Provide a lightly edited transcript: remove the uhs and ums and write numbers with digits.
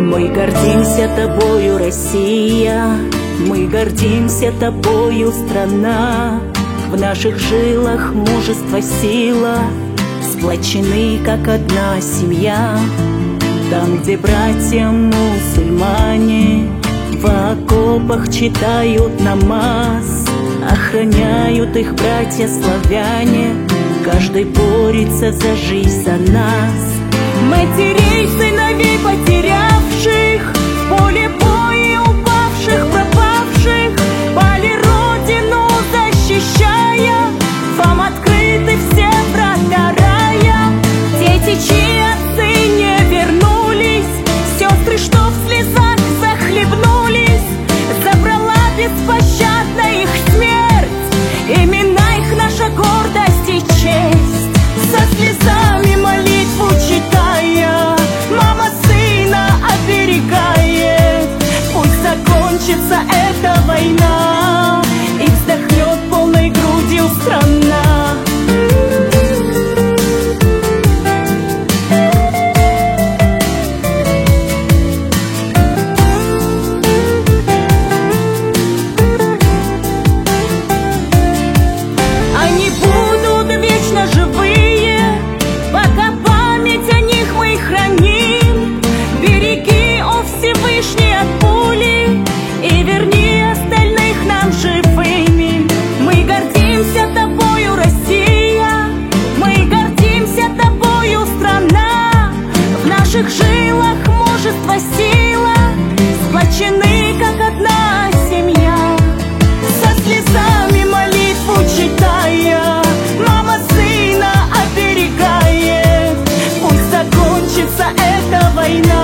Мы гордимся тобою, Россия, мы гордимся тобою, страна. В наших жилах мужество, сила, сплочены, как одна семья. Там, где братья-мусульмане в окопах читают намаз, охраняют их братья-славяне, каждый борется за жизнь за нас. Матерей, сыновей потерявших, в поле боя упавших, пропавших, пали родину защищая, вам открыты все врата рая. Дети, чьи отцы не вернулись, сестры, что в слезах захлебнулись, забрала беспощадно их смерть, имена их наша гордость и честь. Со слезами молитву читая, мама сына оберегает. Пусть закончится эта война и вздохнет полной грудью страна. Они будут вечно живые, пока память о них мы храним. Береги, о Всевышний, от пули и верни остальных нам живыми. Мы гордимся тобою, Россия, мы гордимся тобою, страна. В наших жилах мужество, сила, сплочены, как одна семья. Со слезами молитву читая, мама сына оберегает. Пусть закончится эта война